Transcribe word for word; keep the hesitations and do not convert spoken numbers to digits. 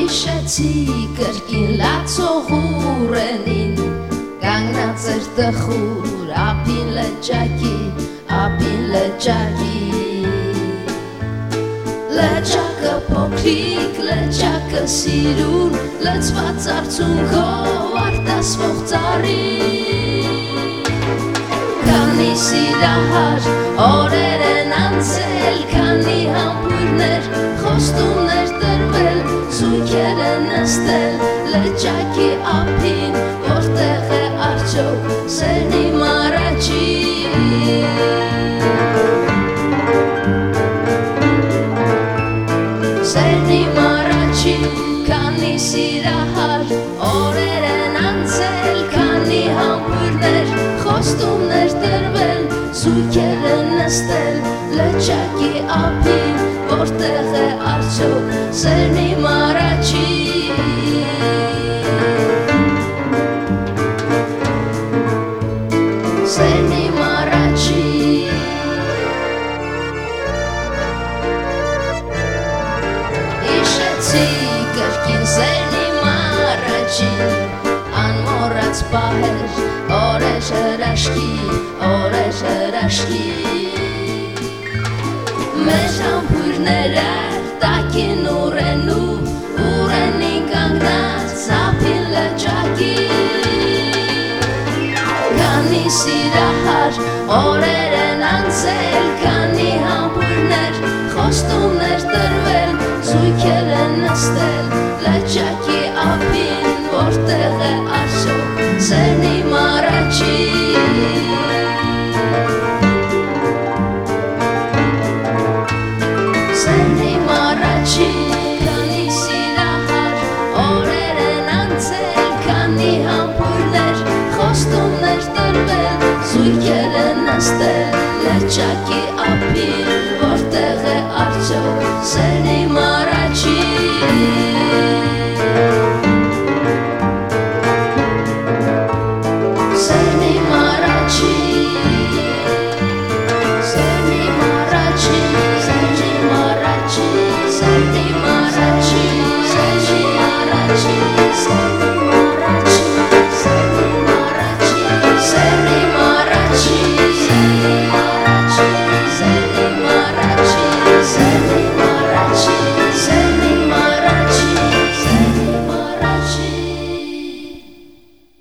Հիշեցի կրկին լացողուրենին Կանգնած էր տխուր ափին լճակի, ափին լճակի Լճակը փոքրիկ, լճակը սիրուն Լծված արցունքով արտասվող ծառի Քանի սիրահար օրեր են անցել Քանի համբույրներ, խոստումներ տրվել Զույգեր են նստել լճակի ափին Որտեղ է արդյոք սերն իմ առաջին Սերն իմ առաջին Քանի սիրահար օրեր են անցել Քանի համբույրներ, խոստումներ տրվել Զույգեր են նստել լճակի ափին Որտեղ է արդյոք սերն իմ առաջին Սերն իմ առաջին Հիշեցի կրկին սերն իմ առաջին Անմոռաց պահեր, օրեր հրաշքի, օրեր հրաշքի Մեր համբույրները տակին ուրենու Ուրենին կանգնած ափին լճակի Քանի սիրահար օրեր են անցել Քանի համբույրներ, խոստումներ տրվել Զույգեր են նստել լճակի ափին Որտեղ է արդյոք սերն իմ առաջին Սերն իմ առաջին Քանի սիրահար օրեր են անցել Քանի համբույրներ, խոստումներ տրվել Զույգեր են նստել լճակի ափին Որտեղ է արդյոք սերն իմ